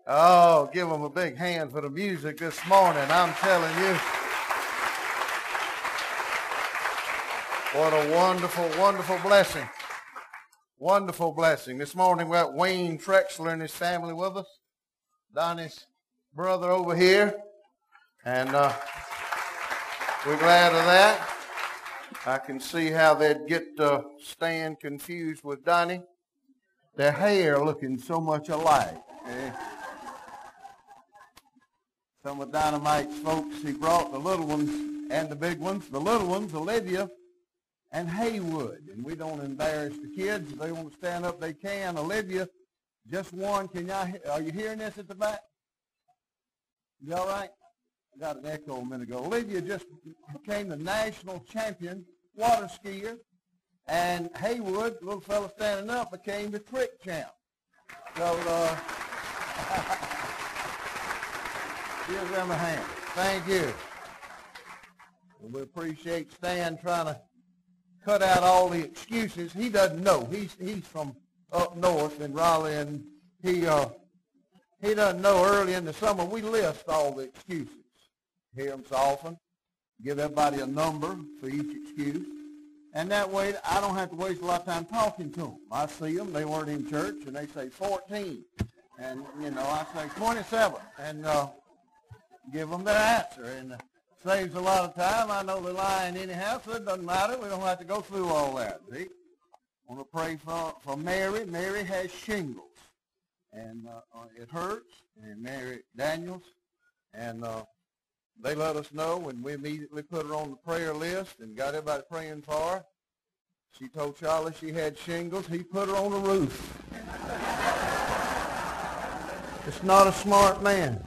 Oh, give them a big hand for the music this morning. I'm telling you, what a wonderful, wonderful blessing. Wonderful blessing. This morning we got Wayne Trexler and his family with us. Donnie's brother over here. And we're glad of that. I can see how they'd get Stan confused with Donnie. Their hair looking so much alike. Eh? Some of Dynamite's folks, he brought the little ones and the big ones. The little ones, Olivia and Haywood. And we don't embarrass the kids. If they want to stand up, they can. Olivia, just one. Are you hearing this at the back? You all right? I got an echo a minute ago. Olivia just became the national champion water skier. And Haywood, little fella standing up, became the trick champ. So, give them a hand. Thank you. And we appreciate Stan trying to cut out all the excuses. He doesn't know. He's from up north in Raleigh, and he doesn't know. Early in the summer we list all the excuses. Hear them so often. Give everybody a number for each excuse. And that way I don't have to waste a lot of time talking to them. I see them. They weren't in church, and they say 14. And, I say 27. And give them their answer. And saves a lot of time. I know they're lying anyhow, so it doesn't matter. We don't have to go through all that. See? I want to pray for Mary. Mary has shingles. And it hurts. And Mary Daniels. And they let us know, and we immediately put her on the prayer list and got everybody praying for her. She told Charlie she had shingles. He put her on the roof. It's not a smart man,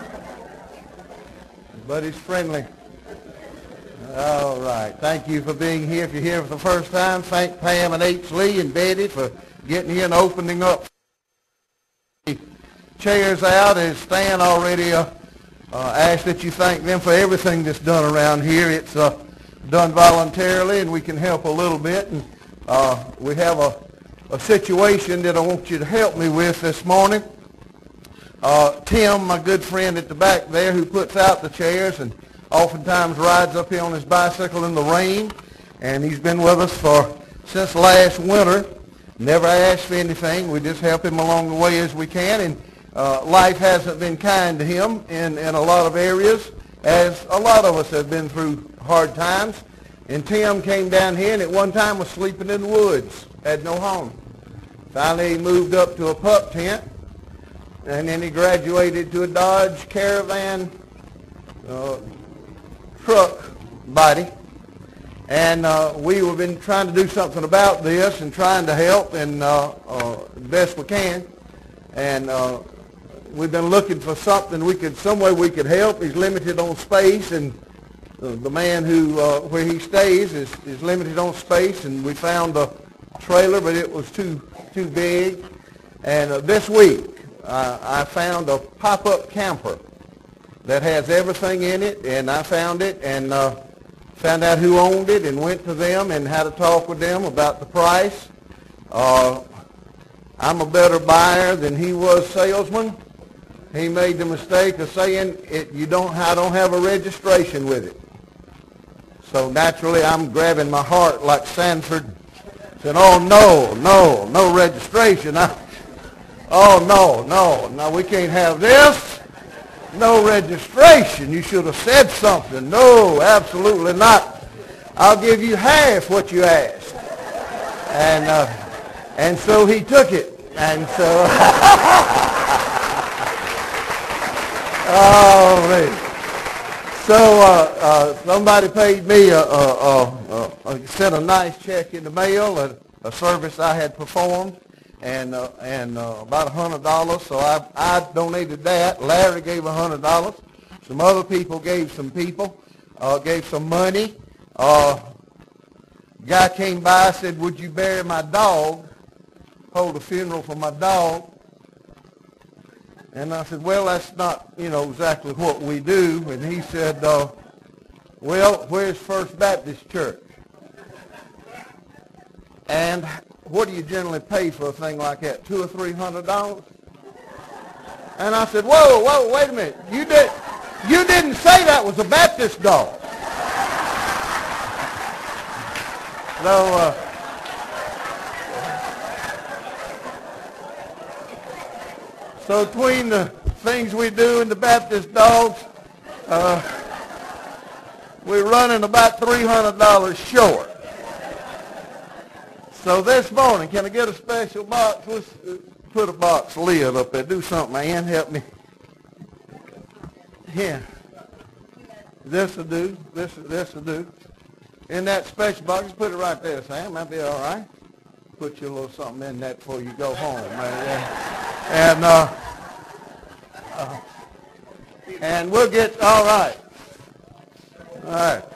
but he's friendly. All right. Thank you for being here. If you're here for the first time, thank Pam and H. Lee and Betty for getting here and opening up the chairs out. As Stan already asked that you thank them for everything that's done around here. It's done voluntarily, and we can help a little bit. And we have a situation that I want you to help me with this morning. Tim, my good friend at the back there, who puts out the chairs and oftentimes rides up here on his bicycle in the rain, and he's been with us since last winter. Never asked for anything. We just help him along the way as we can, and life hasn't been kind to him in a lot of areas, as a lot of us have been through hard times. And Tim came down here and at one time was sleeping in the woods, had no home. Finally he moved up to a pup tent, and then he graduated to a Dodge Caravan truck body. And we've been trying to do something about this and trying to help and best we can. And we've been looking for something some way we could help. He's limited on space, and the man where he stays is limited on space. And we found a trailer, but it was too big. And this week I found a pop-up camper that has everything in it, and I found it and found out who owned it and went to them and had a talk with them about the price. I'm a better buyer than he was salesman. He made the mistake of saying I don't have a registration with it. So naturally I'm grabbing my heart like Sanford, saying, oh no registration. No, we can't have this. No registration. You should have said something. No, absolutely not. I'll give you half what you asked. And so he took it. And so, oh man. So somebody paid me sent a nice check in the mail, a service I had performed, and about $100. So I donated that. Larry gave $100. Some other people gave some money. Guy came by, said, would you bury my dog? Hold a funeral for my dog. And I said, well, that's not, exactly what we do. And he said, well, where's First Baptist Church? And what do you generally pay for a thing like that? $200 or $300? And I said, whoa, wait a minute. You didn't say that was a Baptist dog. So between the things we do and the Baptist dogs, we're running about $300 short. So this morning, can I get a special box? Let's put a box lid up there. Do something, man. Help me. Yeah. This'll do. This'll do. In that special box, put it right there, Sam. That'll be all right. Put you a little something in that before you go home, man. And we'll get all right. All right.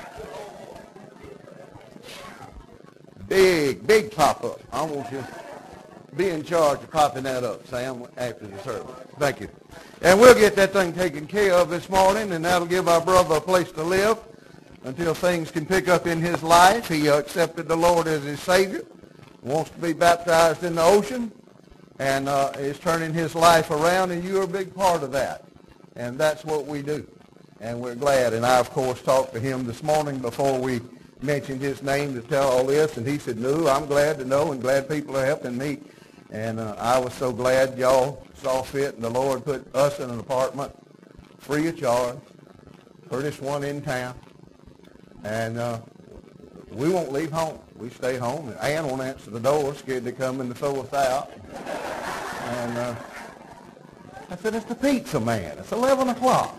Big pop-up. I want you to be in charge of popping that up, Sam, after the service. Thank you. And we'll get that thing taken care of this morning, and that'll give our brother a place to live until things can pick up in his life. He accepted the Lord as his Savior, wants to be baptized in the ocean, and is turning his life around, and you're a big part of that. And that's what we do. And we're glad. And I, of course, talked to him this morning before we mentioned his name to tell all this, and he said, no, I'm glad to know and glad people are helping me. And I was so glad y'all saw fit, and the Lord put us in an apartment free of charge, prettiest one in town. And we won't leave home. We stay home. And Ann won't answer the door, scared to come in to throw us out. And I said, it's the pizza man. It's 11 o'clock.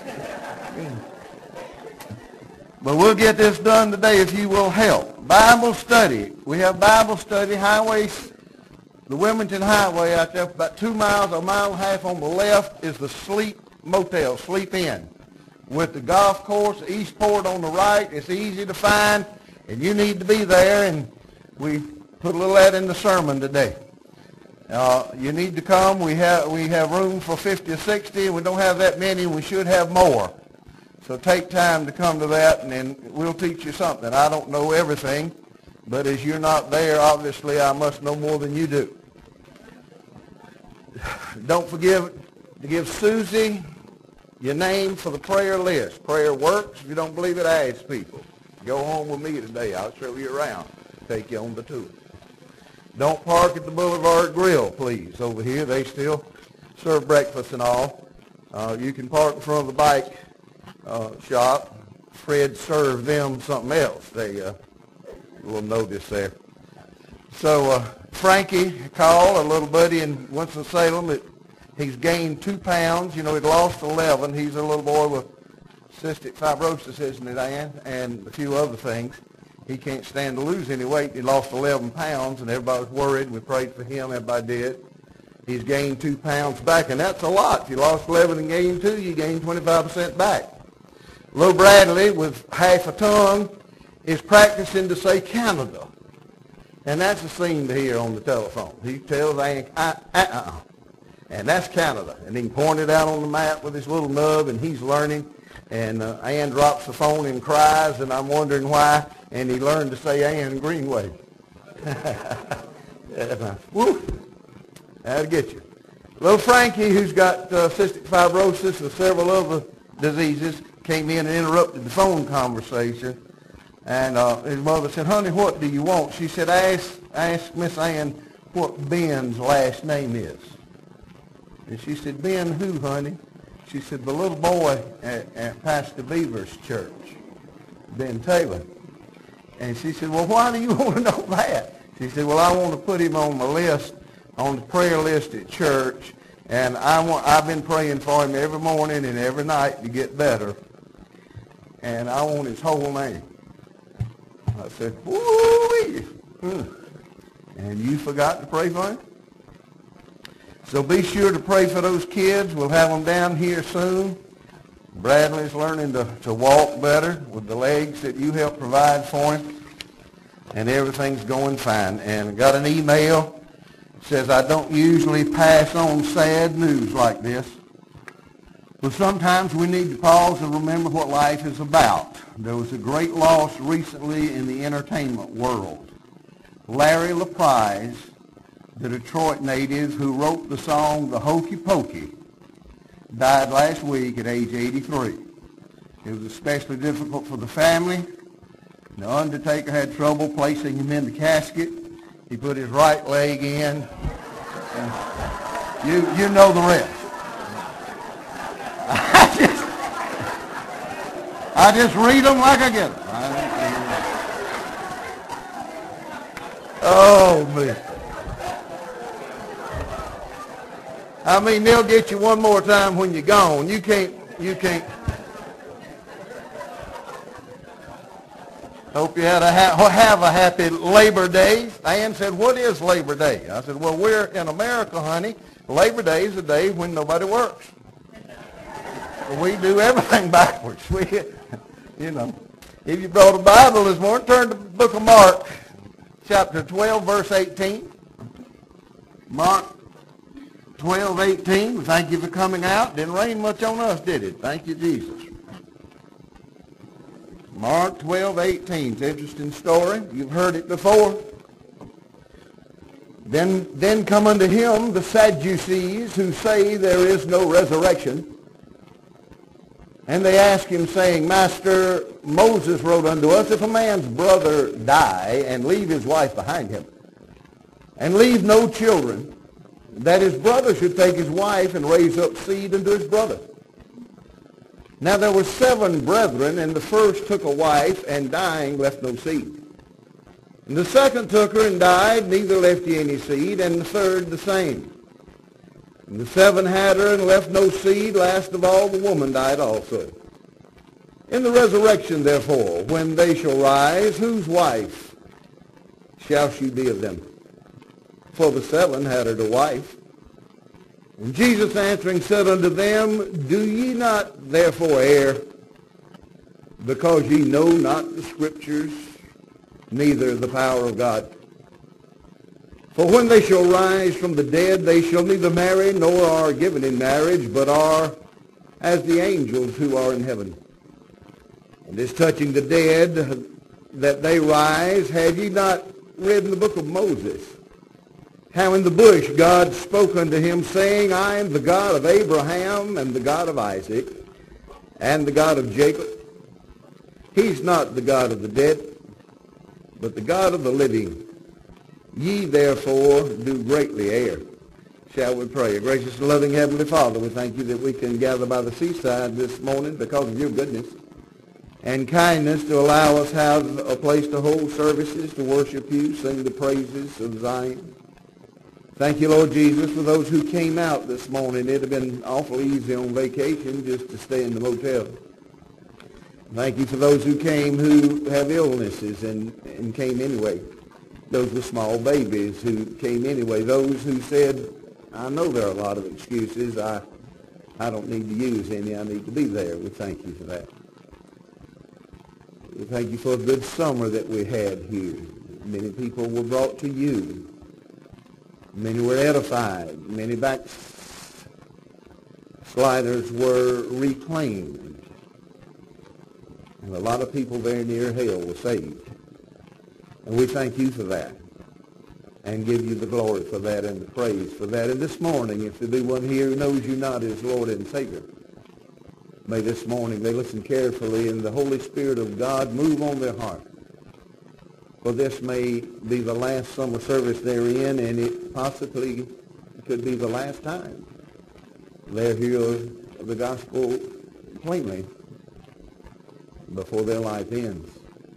But we'll get this done today if you will help. Bible study. We have Bible study. Highways, the Wilmington Highway out there, about 2 miles, a mile and a half on the left is the Sleep Motel, Sleep Inn. With the golf course, Eastport on the right, it's easy to find, and you need to be there, and we put a little of that in the sermon today. You need to come. We have room for 50 or 60, and we don't have that many, and we should have more. So take time to come to that, and then we'll teach you something. I don't know everything, but as you're not there, obviously I must know more than you do. Don't forget to give Susie your name for the prayer list. Prayer works. If you don't believe it, ask people. Go home with me today. I'll show you around. Take you on the tour. Don't park at the Boulevard Grill, please. Over here, they still serve breakfast and all. You can park in front of the bike shop. Fred served them something else. They will notice there. So Frankie called, a little buddy in Winston-Salem. He's gained 2 pounds. You know, he'd lost 11. He's a little boy with cystic fibrosis, isn't it, Ann? And a few other things. He can't stand to lose any weight. He lost 11 pounds, and everybody was worried. We prayed for him. Everybody did. He's gained 2 pounds back, and that's a lot. If you lost 11 and gained 2, you gained 25% back. Little Bradley, with half a tongue, is practicing to say Canada. And that's a scene to hear on the telephone. He tells Ann, and that's Canada. And he can point it out on the map with his little nub, and he's learning. And Ann drops the phone and cries, and I'm wondering why. And he learned to say Ann Greenway. Woo! That'll get you. Little Frankie, who's got cystic fibrosis and several other diseases, came in and interrupted the phone conversation. And his mother said, honey, what do you want? She said, ask Miss Ann what Ben's last name is. And she said, Ben who, honey? She said, the little boy at Pastor Beaver's church, Ben Taylor. And she said, well, why do you want to know that? She said, well, I want to put him on the list, on the prayer list at church, and I've been praying for him every morning and every night to get better, and I want his whole name. I said, woo-wee. And you forgot to pray for him? So be sure to pray for those kids. We'll have them down here soon. Bradley's learning to walk better with the legs that you helped provide for him. And everything's going fine. And I got an email. It says, I don't usually pass on sad news like this. But sometimes we need to pause and remember what life is about. There was a great loss recently in the entertainment world. Larry LaPrise, the Detroit native who wrote the song The Hokey Pokey, died last week at age 83. It was especially difficult for the family. The undertaker had trouble placing him in the casket. He put his right leg in. You know the rest. I just read them like I get them. Oh, man. I mean, they'll get you one more time when you're gone. You can't. Hope you have a happy Labor Day. Ann said, what is Labor Day? I said, well, we're in America, honey. Labor Day is a day when nobody works. We do everything backwards. If you brought a Bible this morning, turn to the book of Mark, chapter 12, verse 18. Mark 12:18. Thank you for coming out. Didn't rain much on us, did it? Thank you, Jesus. Mark 12:18. It's an interesting story. You've heard it before. Then come unto him the Sadducees, who say there is no resurrection. And they ask him, saying, Master, Moses wrote unto us, if a man's brother die and leave his wife behind him, and leave no children, that his brother should take his wife and raise up seed unto his brother. Now there were 7 brethren, and the first took a wife, and dying left no seed. And the second took her and died, neither left he any seed, and the third the same. And the 7 had her and left no seed. Last of all, the woman died also. In the resurrection, therefore, when they shall rise, whose wife shall she be of them? For the 7 had her to wife. And Jesus answering said unto them, Do ye not therefore err, because ye know not the Scriptures, neither the power of God? For when they shall rise from the dead, they shall neither marry nor are given in marriage, but are as the angels who are in heaven. And as touching the dead, that they rise, have ye not read in the book of Moses, how in the bush God spoke unto him, saying, I am the God of Abraham, and the God of Isaac, and the God of Jacob. He's not the God of the dead, but the God of the living. Ye therefore do greatly err. Shall we pray? Gracious and loving Heavenly Father, we thank you that we can gather by the seaside this morning because of your goodness and kindness to allow us have a place to hold services, to worship you, sing the praises of Zion. Thank you, Lord Jesus, for those who came out this morning. It would have been awful easy on vacation just to stay in the motel. Thank you for those who came who have illnesses and came anyway. Those with small babies who came anyway. Those who said, I know there are a lot of excuses. I don't need to use any. I need to be there. We thank you for that. We thank you for a good summer that we had here. Many people were brought to you. Many were edified. Many backsliders were reclaimed. And a lot of people there near hell were saved. And we thank you for that and give you the glory for that and the praise for that. And this morning, if there be one here who knows you not as Lord and Savior, may this morning they listen carefully and the Holy Spirit of God move on their heart. For this may be the last summer service they're in, and it possibly could be the last time they'll hear the gospel plainly before their life ends.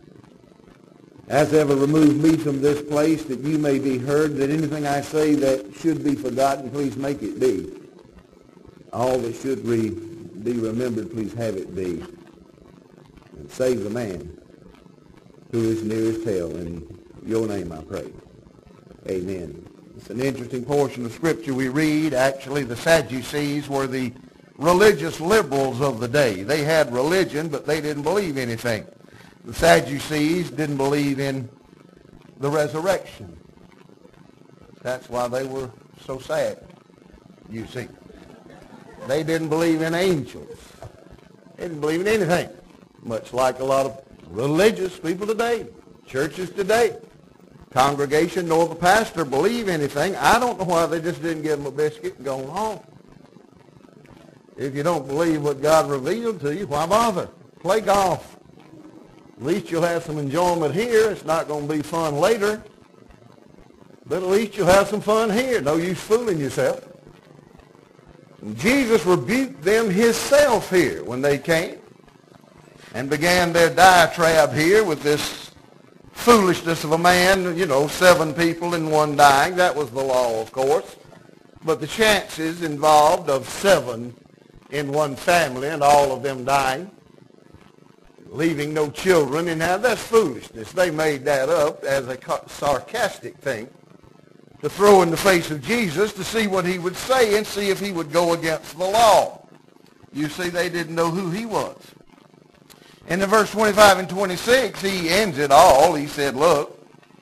As ever, remove me from this place that you may be heard, that anything I say that should be forgotten, please make it be. All that should be remembered, please have it be. And save the man who is near as hell. In your name I pray. Amen. It's an interesting portion of Scripture we read. Actually, the Sadducees were the religious liberals of the day. They had religion, but they didn't believe anything. The Sadducees didn't believe in the resurrection. That's why they were so sad, you see. They didn't believe in angels. They didn't believe in anything, much like a lot of religious people today, churches today. Congregation nor the pastor believe anything. I don't know why they just didn't give them a biscuit and go home. If you don't believe what God revealed to you, why bother? Play golf. At least you'll have some enjoyment here. It's not going to be fun later. But at least you'll have some fun here. No use fooling yourself. And Jesus rebuked them himself here when they came and began their diatribe here with this foolishness of a man, 7 people and 1 dying. That was the law, of course. But the chances involved of 7 in 1 family and all of them dying, leaving no children, and now that's foolishness. They made that up as a sarcastic thing to throw in the face of Jesus to see what he would say and see if he would go against the law. You see, they didn't know who he was. And in verse 25 and 26, he ends it all. He said, look,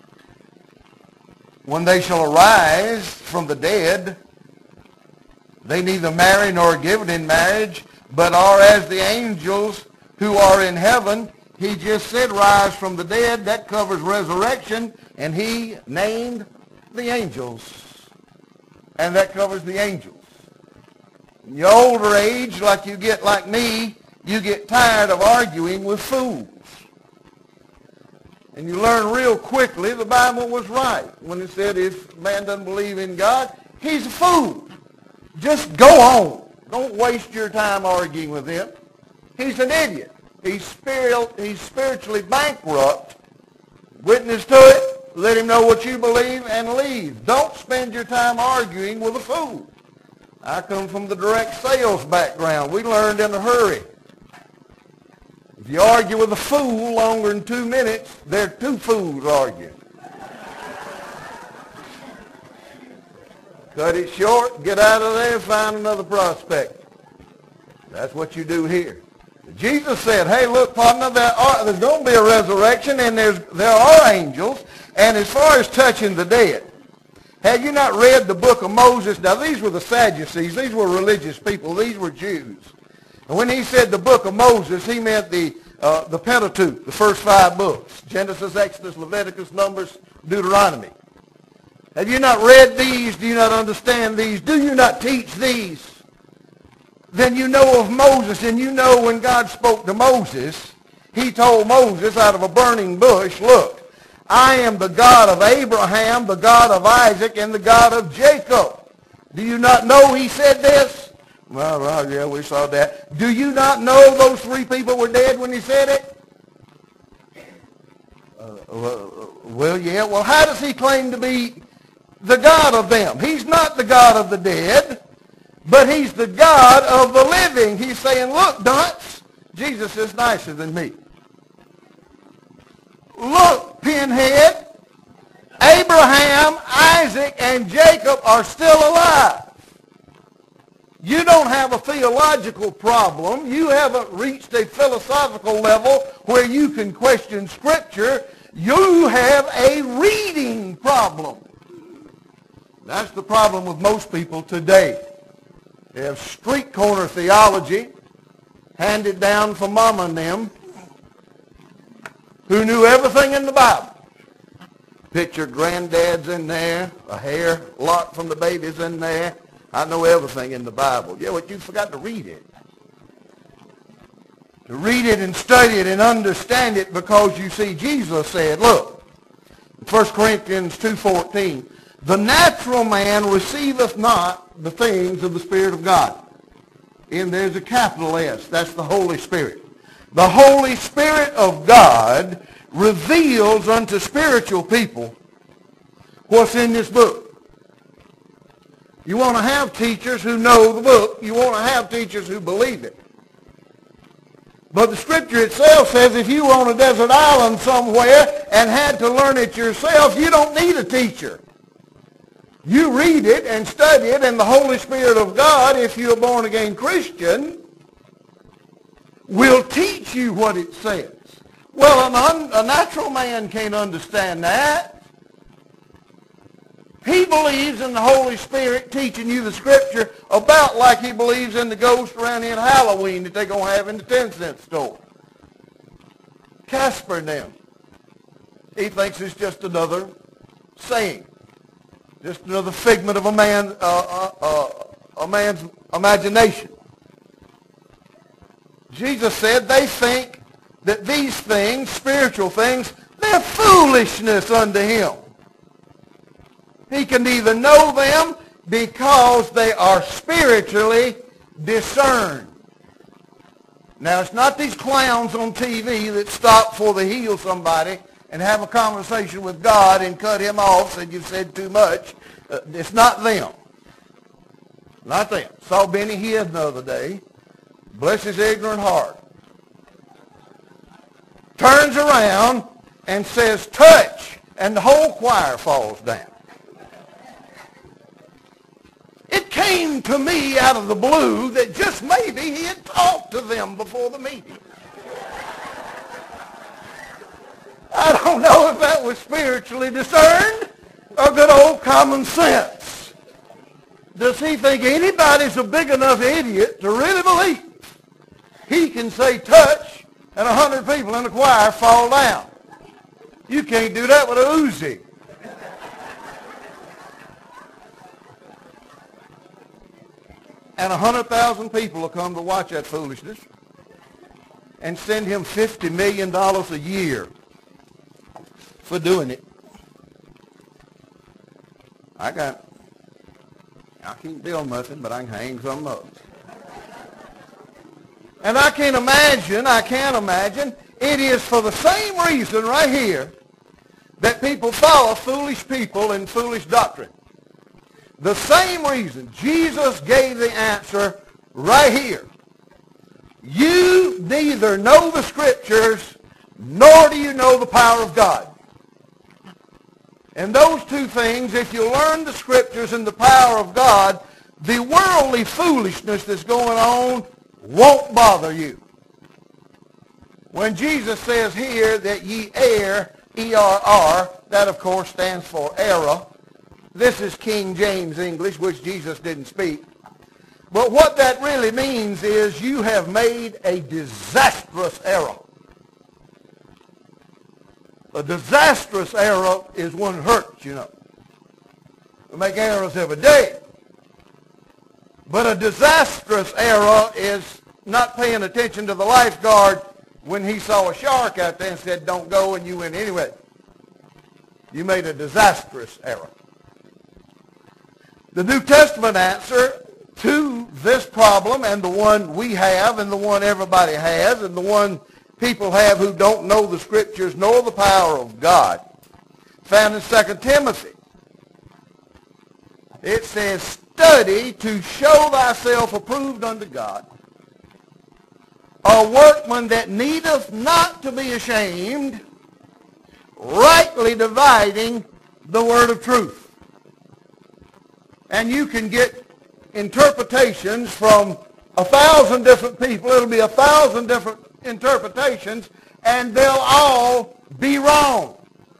when they shall arise from the dead, they neither marry nor are given in marriage, but are as the angels who are in heaven. He just said rise from the dead. That covers resurrection. And he named the angels. And that covers the angels. In your older age, like you get like me, you get tired of arguing with fools. And you learn real quickly the Bible was right when it said if a man doesn't believe in God, he's a fool. Just go on. Don't waste your time arguing with him. He's an idiot. He's spiritually bankrupt. Witness to it. Let him know what you believe and leave. Don't spend your time arguing with a fool. I come from the direct sales background. We learned in a hurry. If you argue with a fool longer than 2 minutes, there are 2 fools arguing. Cut it short, get out of there, find another prospect. That's what you do here. Jesus said, hey, look, partner, there's going to be a resurrection, and there are angels. And as far as touching the dead, have you not read the book of Moses? Now, these were the Sadducees. These were religious people. These were Jews. And when he said the book of Moses, he meant the Pentateuch, the first 5 books, Genesis, Exodus, Leviticus, Numbers, Deuteronomy. Have you not read these? Do you not understand these? Do you not teach these? Then you know of Moses, and you know when God spoke to Moses, he told Moses out of a burning bush, look, I am the God of Abraham, the God of Isaac, and the God of Jacob. Do you not know he said this? Well, yeah, we saw that. Do you not know those 3 people were dead when he said it? Well, yeah. Well, how does he claim to be the God of them? He's not the God of the dead, but he's the God of the living. He's saying, look, dunce, Jesus is nicer than me. Look, pinhead, Abraham, Isaac, and Jacob are still alive. You don't have a theological problem. You haven't reached a philosophical level where you can question Scripture. You have a reading problem. That's the problem with most people today. They have street corner theology handed down from Mama and them who knew everything in the Bible. Picture granddad's in there, a hair lock from the baby's in there. I know everything in the Bible. Yeah, but you forgot to read it. To read it and study it and understand it, because you see Jesus said, look, 1 Corinthians 2:14, the natural man receiveth not the things of the Spirit of God. And there's a capital S. That's the Holy Spirit. The Holy Spirit of God reveals unto spiritual people what's in this book. You want to have teachers who know the book. You want to have teachers who believe it. But the Scripture itself says if you were on a desert island somewhere and had to learn it yourself, you don't need a teacher. You read it and study it, and the Holy Spirit of God, if you're a born-again Christian, will teach you what it says. Well, a natural man can't understand that. He believes in the Holy Spirit teaching you the Scripture about like he believes in the ghost around here in Halloween that they're going to have in the 10-cent store. Casper and them. He thinks it's just another saying. Just another figment of a man's imagination. Jesus said they think that these things, spiritual things, they're foolishness unto him. He can neither know them because they are spiritually discerned. Now, it's not these clowns on TV that stop before they heal somebody and have a conversation with God and cut him off, said you've said too much. It's not them. Not them. Saw Benny Hinn the other day. Bless his ignorant heart. Turns around and says, touch, and the whole choir falls down. It came to me out of the blue that just maybe he had talked to them before the meeting. I don't know if that was spiritually discerned or good old common sense. Does he think anybody's a big enough idiot to really believe he can say touch and 100 people in the choir fall down? You can't do that with a Uzi. And 100,000 people will come to watch that foolishness and send him $50 million a year for doing it. I can't build nothing, but I can hang something up. And I can't imagine, it is for the same reason right here that people follow foolish people and foolish doctrine. The same reason Jesus gave the answer right here. You neither know the Scriptures, nor do you know the power of God. And those two things, if you learn the Scriptures and the power of God, the worldly foolishness that's going on won't bother you. When Jesus says here that ye err, E-R-R, that of course stands for error. This is King James English, which Jesus didn't speak. But what that really means is you have made a disastrous error. A disastrous error is one that hurts, you know. We make errors every day. But a disastrous error is not paying attention to the lifeguard when he saw a shark out there and said, don't go, and you went anyway. You made a disastrous error. The New Testament answer to this problem, and the one we have, and the one everybody has, and the one people have who don't know the Scriptures nor the power of God, found in 2 Timothy. It says, study to show thyself approved unto God, a workman that needeth not to be ashamed, rightly dividing the word of truth. And you can get interpretations from 1,000 different people. It'll be 1,000 different interpretations, and they'll all be wrong.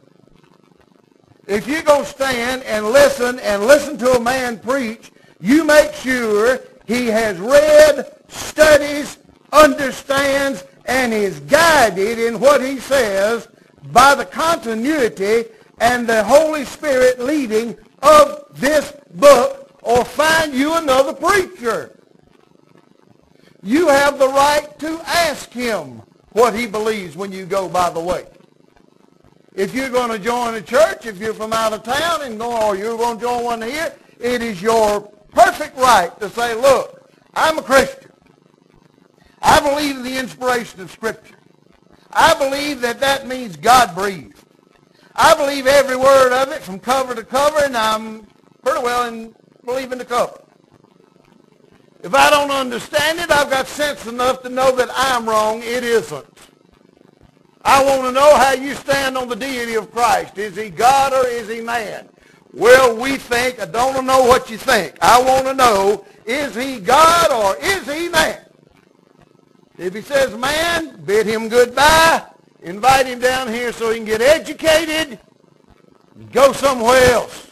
If you go stand and listen to a man preach, you make sure he has read, studies, understands, and is guided in what he says by the continuity and the Holy Spirit leading of this book, or find you another preacher. You have the right to ask him what he believes when you go by the way. If you're going to join a church, if you're from out of town and go, or you're going to join one here, it is your perfect right to say, look, I'm a Christian. I believe in the inspiration of Scripture. I believe that that means God breathed. I believe every word of it from cover to cover, and I'm pretty well in believing the cover. If I don't understand it, I've got sense enough to know that I'm wrong. It isn't. I want to know how you stand on the deity of Christ. Is he God or is he man? Well, we think, I don't know what you think. I want to know, is he God or is he man? If he says man, bid him goodbye. Invite him down here so he can get educated and go somewhere else.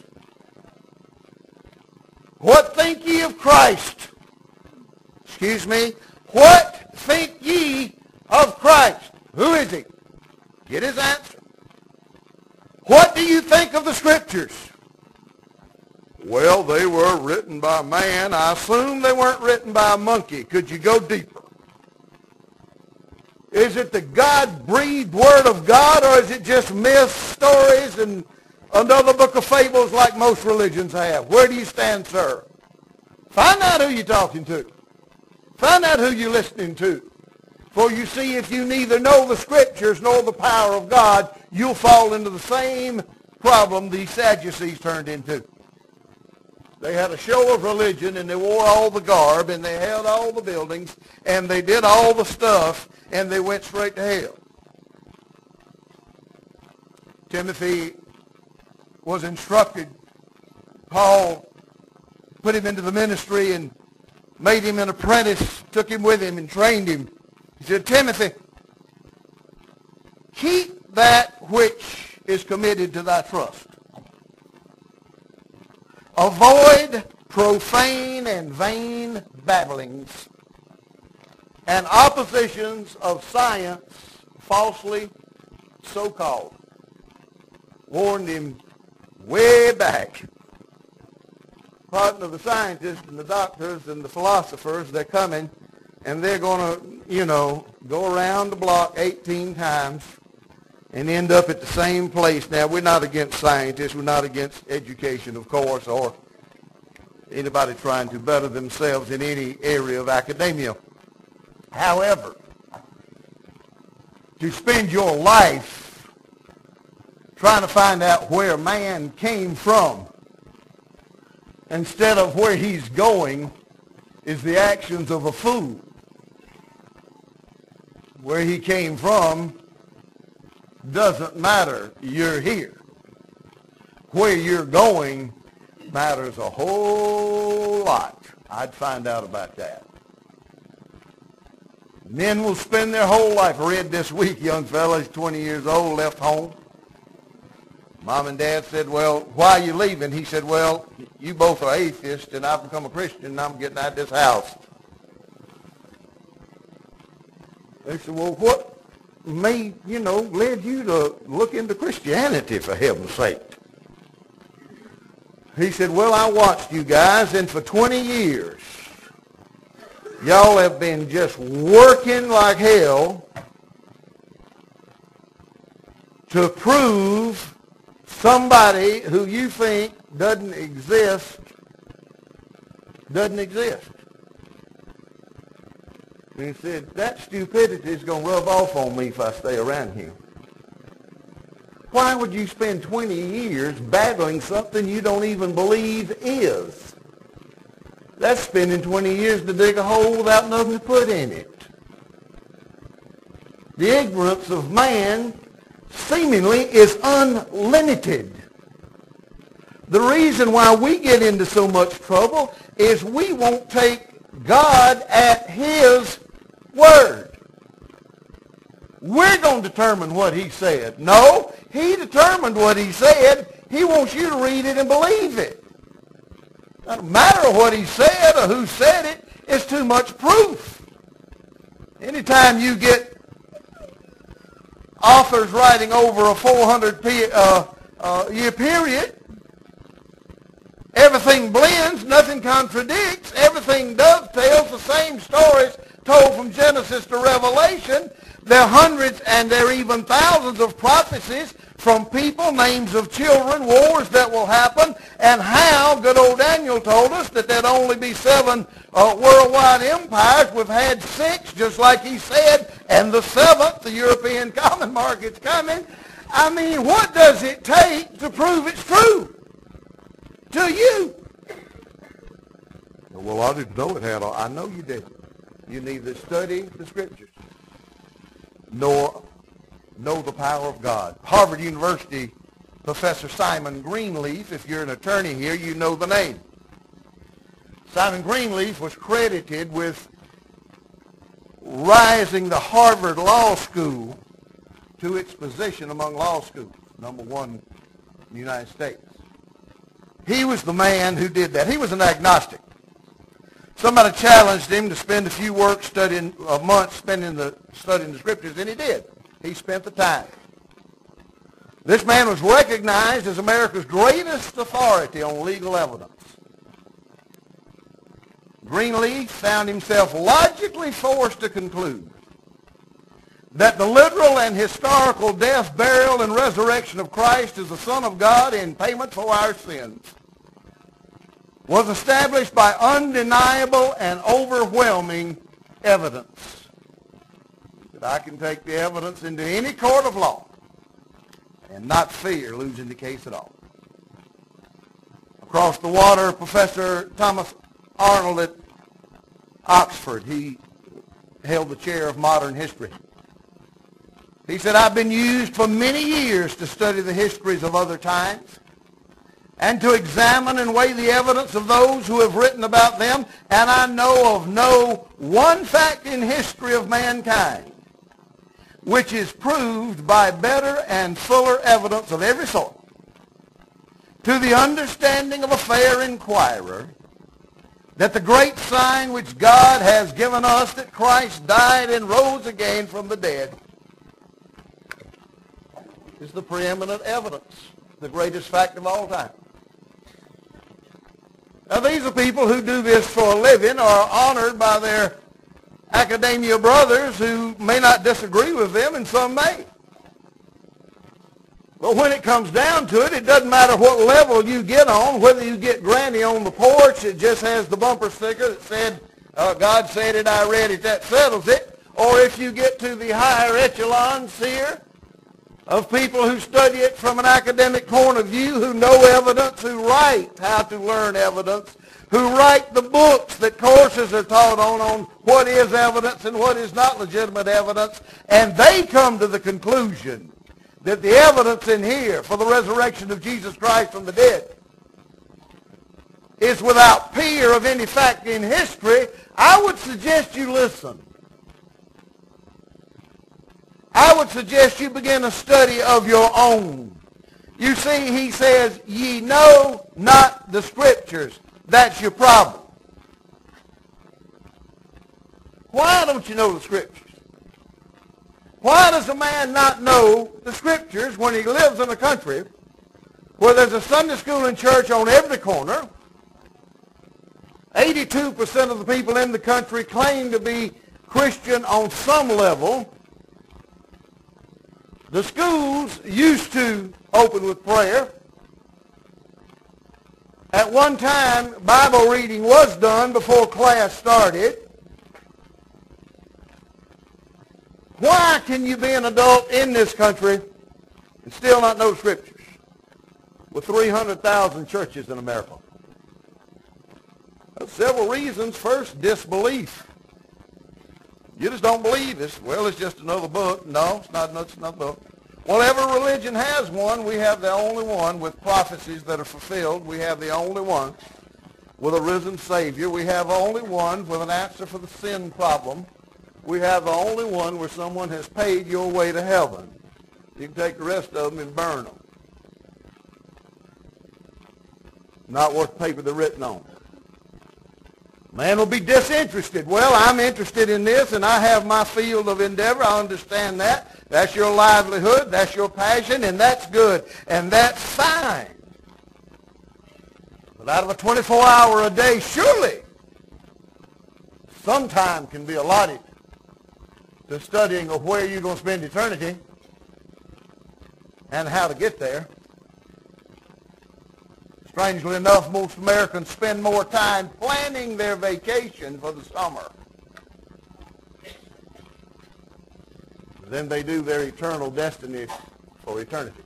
What think ye of Christ? Excuse me. What think ye of Christ? Who is he? Get his answer. What do you think of the Scriptures? Well, they were written by man. I assume they weren't written by a monkey. Could you go deeper? Is it the God-breathed Word of God, or is it just myths, stories, and another book of fables like most religions have? Where do you stand, sir? Find out who you're talking to. Find out who you're listening to. For you see, if you neither know the Scriptures nor the power of God, you'll fall into the same problem these Sadducees turned into. They had a show of religion, and they wore all the garb, and they held all the buildings, and they did all the stuff, and they went straight to hell. Timothy was instructed. Paul put him into the ministry and made him an apprentice, took him with him and trained him. He said, Timothy, keep that which is committed to thy trust. Avoid profane and vain babblings and oppositions of science, falsely so-called. Warned him way back. Part of the scientists and the doctors and the philosophers, they're coming, and they're going to, go around the block 18 times and end up at the same place. Now, we're not against scientists. We're not against education, of course, or anybody trying to better themselves in any area of academia. However, to spend your life trying to find out where man came from instead of where he's going is the actions of a fool. Where he came from doesn't matter. You're here. Where you're going matters a whole lot. I'd find out about that. Men will spend their whole life. I read this week, young fella, he's 20 years old, left home. Mom and Dad said, well, why are you leaving? He said, well, you both are atheists, and I've become a Christian, and I'm getting out of this house. They said, well, what led you to look into Christianity, for heaven's sake? He said, well, I watched you guys, and for 20 years, y'all have been just working like hell to prove somebody who you think doesn't exist. And he said, that stupidity is going to rub off on me if I stay around here. Why would you spend 20 years battling something you don't even believe is? That's spending 20 years to dig a hole without nothing to put in it. The ignorance of man seemingly is unlimited. The reason why we get into so much trouble is we won't take God at his word. We're going to determine what he said. No, he determined what he said. He wants you to read it and believe it. It doesn't matter what he said or who said it. It's too much proof. Anytime you get authors writing over a 400-year period, everything blends, nothing contradicts, everything dovetails, the same stories told from Genesis to Revelation. There are hundreds and there are even thousands of prophecies from people, names of children, wars that will happen, and how good old Daniel told us that there'd only be 7 worldwide empires. We've had 6, just like he said, and the 7th, the European common market's coming. I mean, what does it take to prove it's true to you? Well, I didn't know it had all. I know you didn't. You neither study the Scriptures nor know the power of God. Harvard University Professor Simon Greenleaf, if you're an attorney here, you know the name. Simon Greenleaf was credited with rising the Harvard Law School to its position among law schools, number 1 in the United States. He was the man who did that. He was an agnostic. Somebody challenged him to spend a few months studying the Scriptures, and he did. He spent the time. This man was recognized as America's greatest authority on legal evidence. Greenleaf found himself logically forced to conclude that the literal and historical death, burial, and resurrection of Christ as the Son of God in payment for our sins was established by undeniable and overwhelming evidence. That I can take the evidence into any court of law and not fear losing the case at all. Across the water, Professor Thomas Arnold at Oxford, he held the chair of modern history. He said, I've been used for many years to study the histories of other times and to examine and weigh the evidence of those who have written about them, and I know of no one fact in history of mankind which is proved by better and fuller evidence of every sort to the understanding of a fair inquirer that the great sign which God has given us, that Christ died and rose again from the dead, is the preeminent evidence, the greatest fact of all time. Now, these are people who do this for a living, are honored by their academia brothers who may not disagree with them, and some may. But when it comes down to it, it doesn't matter what level you get on, whether you get Granny on the porch that just has the bumper sticker that said, God said it, I read it, that settles it, or if you get to the higher echelons here of people who study it from an academic point of view, who know evidence, who write how to learn evidence, who write the books that courses are taught on what is evidence and what is not legitimate evidence, and they come to the conclusion that the evidence in here for the resurrection of Jesus Christ from the dead is without peer of any fact in history. I would suggest you listen. I would suggest you begin a study of your own. You see, he says, ye know not the Scriptures. That's your problem. Why don't you know the Scriptures? Why does a man not know the Scriptures when he lives in a country where there's a Sunday school and church on every corner? 82% of the people in the country claim to be Christian on some level. The schools used to open with prayer. At one time, Bible reading was done before class started. Why can you be an adult in this country and still not know the Scriptures with 300,000 churches in America? There's several reasons. First, disbelief. You just don't believe this. Well, it's just another book. No, it's not another book. Well, every religion has one. We have the only one with prophecies that are fulfilled. We have the only one with a risen Savior. We have only one with an answer for the sin problem. We have the only one where someone has paid your way to heaven. You can take the rest of them and burn them. Not worth the paper they're written on. Man will be disinterested. Well, I'm interested in this, and I have my field of endeavor. I understand that. That's your livelihood. That's your passion, and that's good. And that's fine. But out of a 24-hour a day, surely some time can be allotted to studying of where you're going to spend eternity and how to get there. Strangely enough, most Americans spend more time planning their vacation for the summer than they do their eternal destiny for eternity.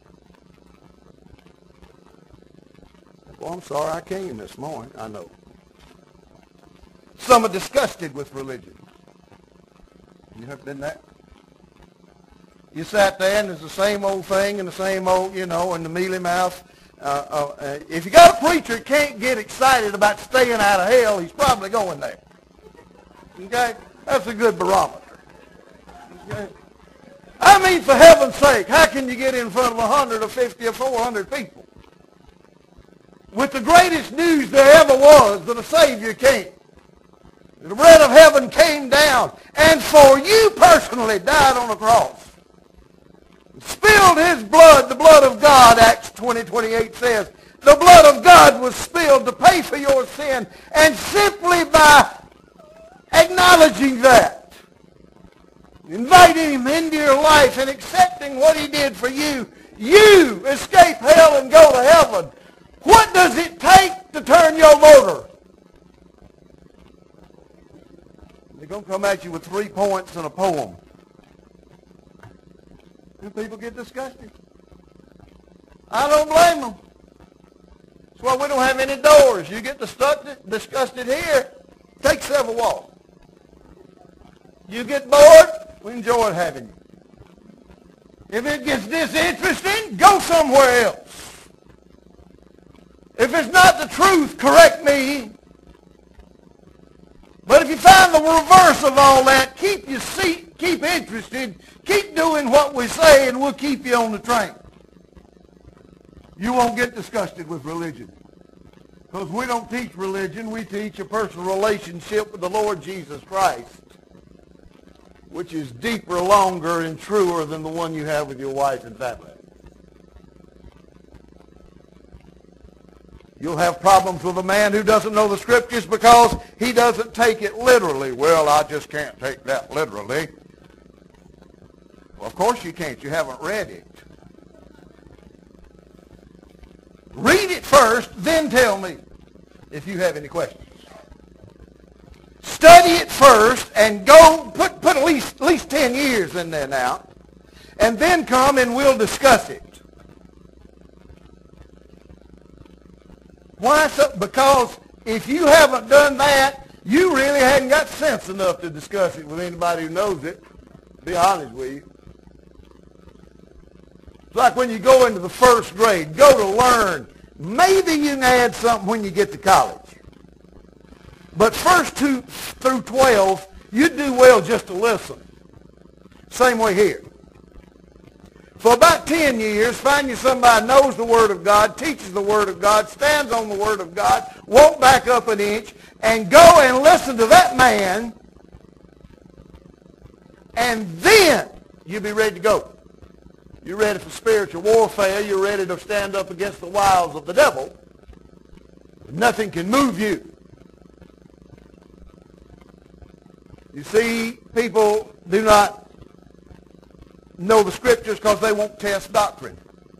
Well, I'm sorry I came this morning. I know. Some are disgusted with religion. You ever been that? You sat there and there's the same old thing and the same old, and the mealy mouth. If you got a preacher that can't get excited about staying out of hell, he's probably going there. Okay? That's a good barometer. Okay? I mean, for heaven's sake, how can you get in front of 100 or 50 or 400 people with the greatest news there ever was that a Savior came? The bread of heaven came down and for you personally died on the cross. Spilled his blood, the blood of God, Acts 20:28 says. The blood of God was spilled to pay for your sin, and simply by acknowledging that, inviting him into your life and accepting what he did for you, you escape hell and go to heaven. What does it take to turn your motor? They're going to come at you with 3 points and a poem. And people get disgusted. I don't blame them. That's why we don't have any doors. You get disgusted here, take several walks. You get bored, we enjoy having you. If it gets disinteresting, go somewhere else. If it's not the truth, correct me. But if you find the reverse of all that, keep your seat, keep interested, keep doing what we say, and we'll keep you on the train. You won't get disgusted with religion. Because we don't teach religion, we teach a personal relationship with the Lord Jesus Christ, which is deeper, longer, and truer than the one you have with your wife and family. You'll have problems with a man who doesn't know the Scriptures because he doesn't take it literally. Well, I just can't take that literally. Well, of course you can't. You haven't read it. Read it first, then tell me if you have any questions. Study it first and go put at least 10 years in there now, and then come and we'll discuss it. Why so? Because if you haven't done that, you really hadn't got sense enough to discuss it with anybody who knows it. To be honest with you. It's like when you go into the first grade, go to learn. Maybe you can add something when you get to college. But first 2 through 12, you'd do well just to listen. Same way here. For about 10 years, find you somebody knows the Word of God, teaches the Word of God, stands on the Word of God, won't back up an inch, and go and listen to that man, and then you'll be ready to go. You're ready for spiritual warfare. You're ready to stand up against the wiles of the devil. Nothing can move you. You see, people do not know the Scriptures because they won't test doctrine.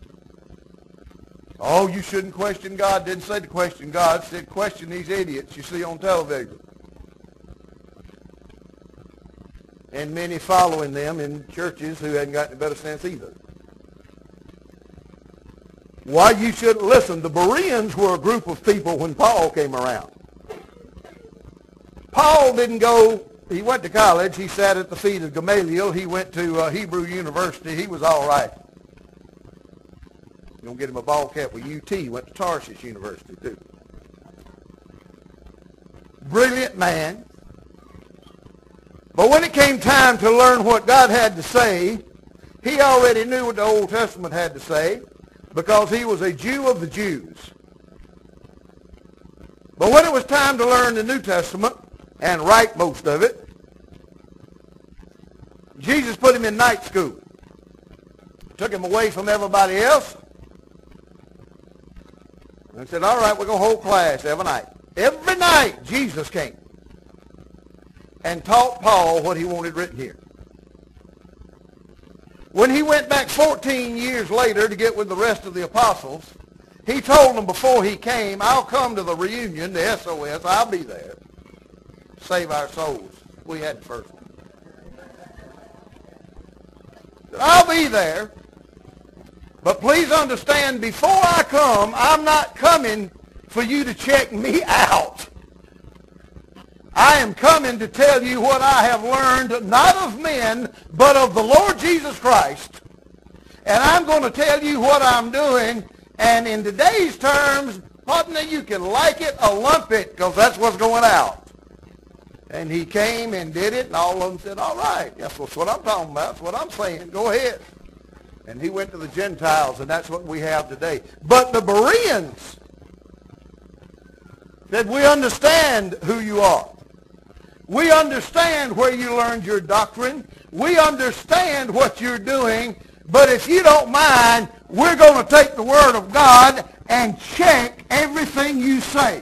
Oh, you shouldn't question God. Didn't say to question God. Said question these idiots you see on television. And many following them in churches who hadn't got any better sense either. Why you shouldn't listen. The Bereans were a group of people when Paul came around. Paul didn't go. He went to college. He sat at the feet of Gamaliel. He went to Hebrew University. He was all right. You're going to get him a ball cap with UT. He went to Tarshish University, too. Brilliant man. But when it came time to learn what God had to say, he already knew what the Old Testament had to say because he was a Jew of the Jews. But when it was time to learn the New Testament, and write most of it, Jesus put him in night school. Took him away from everybody else. And said, all right, we're going to hold class every night. Every night Jesus came and taught Paul what he wanted written here. When he went back 14 years later to get with the rest of the apostles, he told them before he came, I'll come to the reunion, the SOS, I'll be there. Save our souls. We had the first one. I'll be there. But please understand, before I come, I'm not coming for you to check me out. I am coming to tell you what I have learned, not of men, but of the Lord Jesus Christ. And I'm going to tell you what I'm doing. And in today's terms, partner, you can like it or lump it, because that's what's going out. And he came and did it, and all of them said, all right, that's what I'm talking about. That's what I'm saying. Go ahead. And he went to the Gentiles, and that's what we have today. But the Bereans said, we understand who you are. We understand where you learned your doctrine. We understand what you're doing. But if you don't mind, we're going to take the Word of God and check everything you say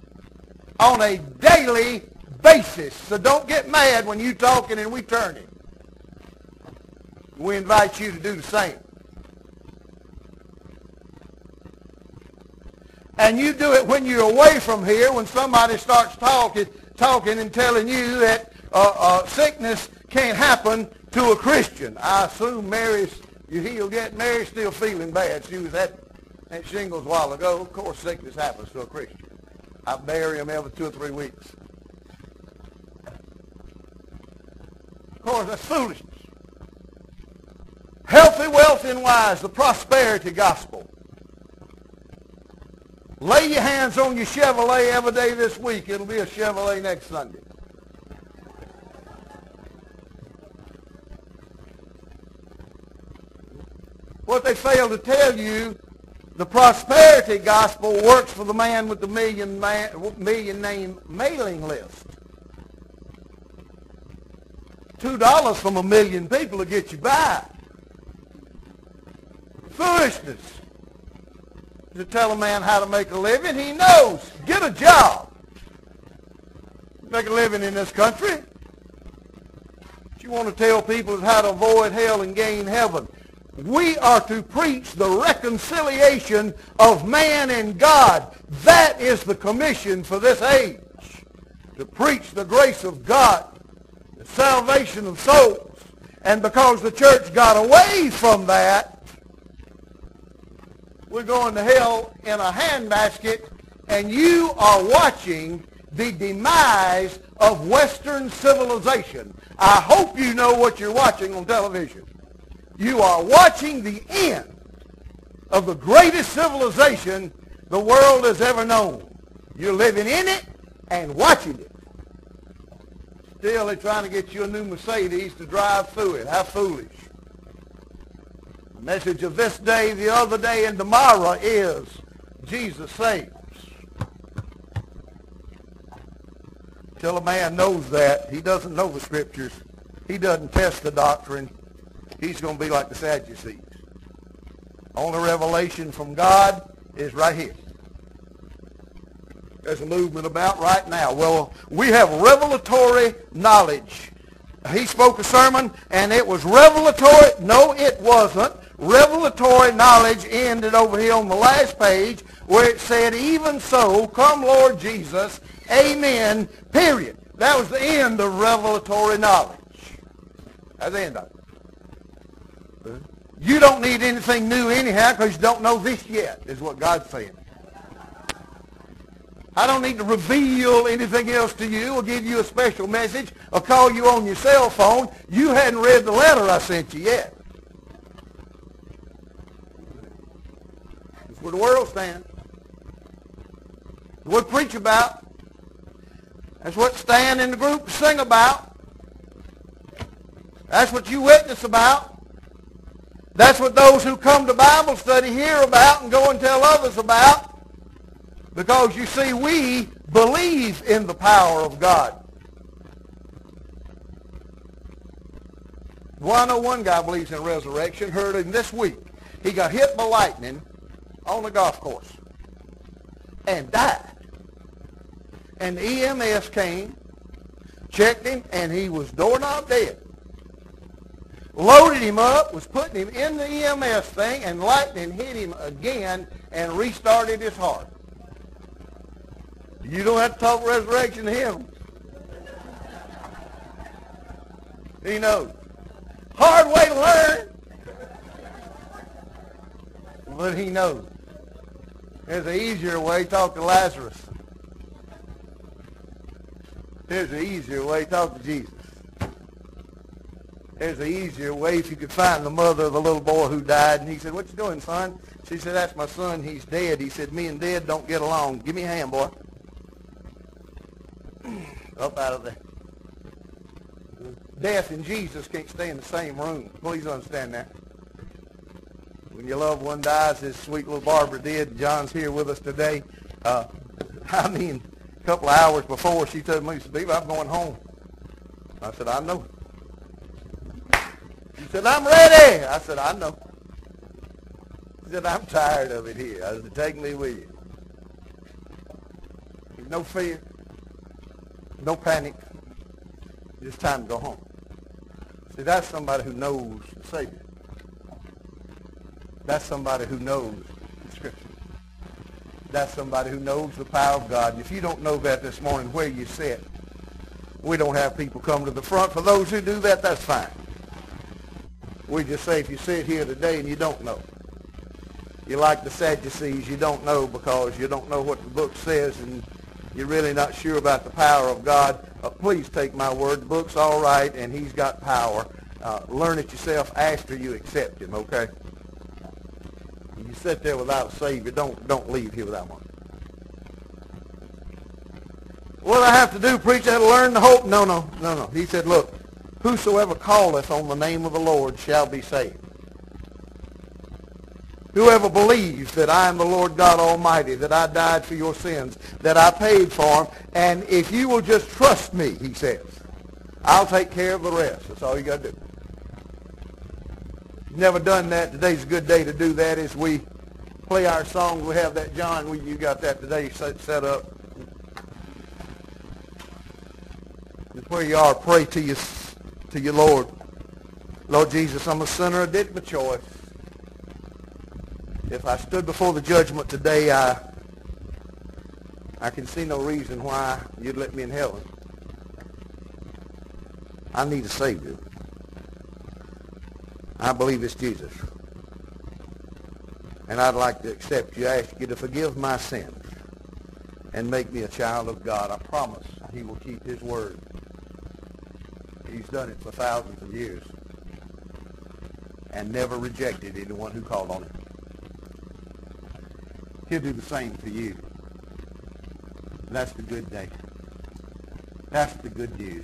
on a daily basis. So don't get mad when you talking and we turning. We invite you to do the same. And you do it when you're away from here, when somebody starts talking and telling you that sickness can't happen to a Christian. I assume Mary's, you healed yet? Mary's still feeling bad. She was at shingles a while ago. Of course, sickness happens to a Christian. I bury them every 2 or 3 weeks. Of course, that's foolishness. Healthy, wealthy, and wise, the prosperity gospel. Lay your hands on your Chevrolet every day this week. It'll be a Chevrolet next Sunday. What they fail to tell you, the prosperity gospel works for the man with the million name mailing list. $2 from 1 million people to get you by. Foolishness. To tell a man how to make a living, he knows. Get a job. Make a living in this country. But you want to tell people how to avoid hell and gain heaven. We are to preach the reconciliation of man and God. That is the commission for this age. To preach the grace of God, the salvation of souls. And because the church got away from that, we're going to hell in a handbasket, and you are watching the demise of Western civilization. I hope you know what you're watching on television. You are watching the end of the greatest civilization the world has ever known. You're living in it and watching it. Still, they're trying to get you a new Mercedes to drive through it. How foolish. The message of this day, the other day, and tomorrow is Jesus saves. Till a man knows that, he doesn't know the Scriptures. He doesn't test the doctrine. He's going to be like the Sadducees. Only revelation from God is right here. There's a movement about right now. Well, we have revelatory knowledge. He spoke a sermon, and it was revelatory. No, it wasn't. Revelatory knowledge ended over here on the last page where it said, even so, come Lord Jesus, amen, period. That was the end of revelatory knowledge. That's the end of it. You don't need anything new anyhow because you don't know this yet, is what God's saying. I don't need to reveal anything else to you or give you a special message or call you on your cell phone. You hadn't read the letter I sent you yet. That's where the world stands. That's what we preach about. That's what Stan and the group sing about. That's what you witness about. That's what those who come to Bible study hear about and go and tell others about. Because you see, we believe in the power of God. Well, I know one guy believes in resurrection. Heard him this week. He got hit by lightning on a golf course and died. And the EMS came, checked him, and he was doorknob dead. Loaded him up, was putting him in the EMS thing, and lightning hit him again and restarted his heart. You don't have to talk resurrection to him. He knows. Hard way to learn. But he knows. There's an easier way. Talk to Lazarus. There's an easier way. Talk to Jesus. There's an easier way if you could find the mother of the little boy who died. And he said, what you doing, son? She said, that's my son. He's dead. He said, me and dead don't get along. Give me a hand, boy. Up out of there. Death and Jesus can't stay in the same room. Please understand that. When your loved one dies, as sweet little Barbara did, John's here with us today. A couple of hours before, she told me, Steve, I'm going home. I said, I know. She said, I'm ready. I said, I know. She said, I'm tired of it here. I said, take me with you. No fear. No panic. Just time to go home. See, that's somebody who knows the Savior. That's somebody who knows the Scripture. That's somebody who knows the power of God. And if you don't know that this morning where you sit, we don't have people come to the front. For those who do that, that's fine. We just say if you sit here today and you don't know, you're like the Sadducees, you don't know because you don't know what the book says and you're really not sure about the power of God. Please take my word. The book's all right and he's got power. Learn it yourself after you accept him, okay? You sit there without a Savior, don't leave here without one. What do I have to do, preacher? I have to learn the hope? No. He said, look, whosoever calleth on the name of the Lord shall be saved. Whoever believes that I am the Lord God Almighty, that I died for your sins, that I paid for them, and if you will just trust me, he says, I'll take care of the rest. That's all you got to do. Never done that. Today's a good day to do that. As we play our songs, we have that, John, you got that today set up. Just where you are, pray to your Lord. Lord Jesus, I'm a sinner, I did my choice. If I stood before the judgment today, I can see no reason why you'd let me in heaven. I need a Savior. I believe it's Jesus. And I'd like to accept you. I ask you to forgive my sins and make me a child of God. I promise he will keep his word. He's done it for thousands of years and never rejected anyone who called on him. He'll do the same for you. And that's the good day. That's the good news.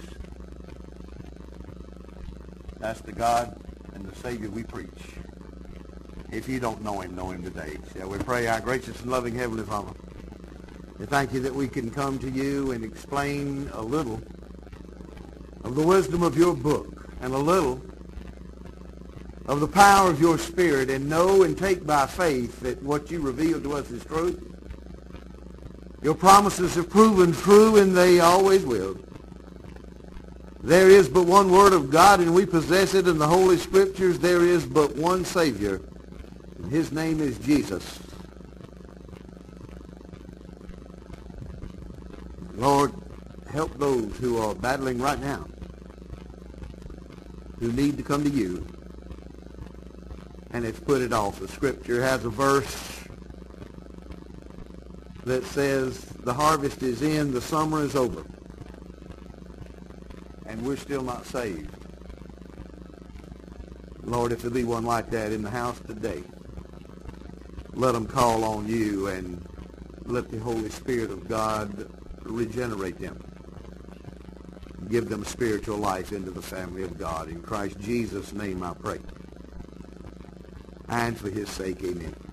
That's the God and the Savior we preach. If you don't know him today. Shall we pray? Our gracious and loving Heavenly Father, we thank you that we can come to you and explain a little of the wisdom of your book and a little of the power of your Spirit and know and take by faith that what you reveal to us is truth. Your promises have proven true and they always will. There is but one Word of God, and we possess it in the Holy Scriptures. There is but one Savior, and his name is Jesus. Lord, help those who are battling right now, who need to come to you, and have put it off. The Scripture has a verse that says, the harvest is in, the summer is over. And we're still not saved. Lord, if there be one like that in the house today, let them call on you and let the Holy Spirit of God regenerate them. Give them a spiritual life into the family of God. In Christ Jesus' name I pray. And for his sake, amen.